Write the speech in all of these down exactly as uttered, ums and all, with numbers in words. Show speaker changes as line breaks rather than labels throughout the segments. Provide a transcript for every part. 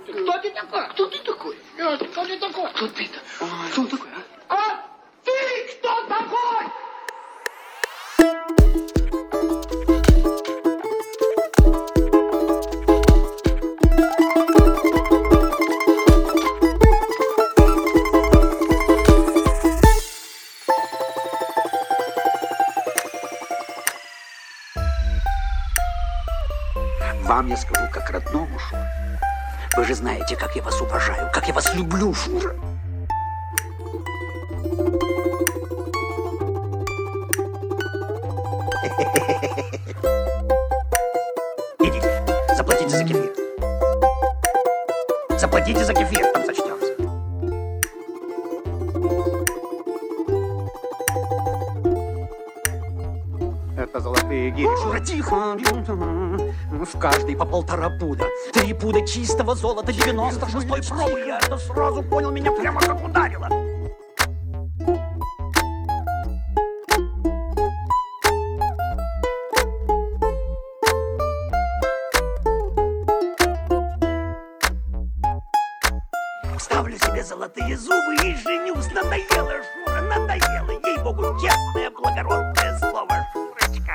Кто ты такой?
Кто ты такой?
Э, Кто ты такой?
Кто ты-то? Кто он такой, а?
А ты кто такой?
Вам я скажу как родному, Шура. Вы же знаете, как я вас уважаю, как я вас люблю, Шура. Идите, заплатите за кефир. Заплатите за кефир, там сочтемся.
Это золотые гири.
Шура, тихо. В каждой по полтора пуда. Три пуда чистого золота, девяносто шестой пробы. Я это сразу понял, меня прямо как ударило. Ставлю себе золотые зубы и женюсь. Надоело, Шура, надоело. Ей-богу, честное, благородное слово, Шурочка.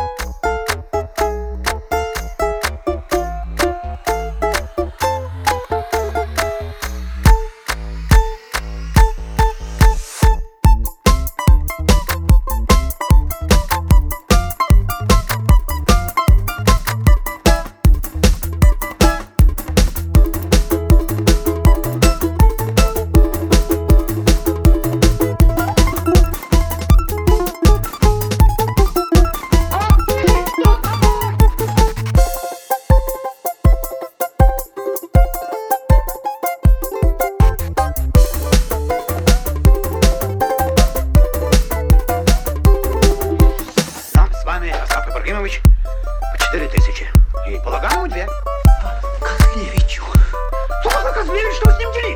Ибрагимович, по четыре тысячи. И Полаганову две.
Козлевичу.
Слушай, Козлевич, что с ним делить?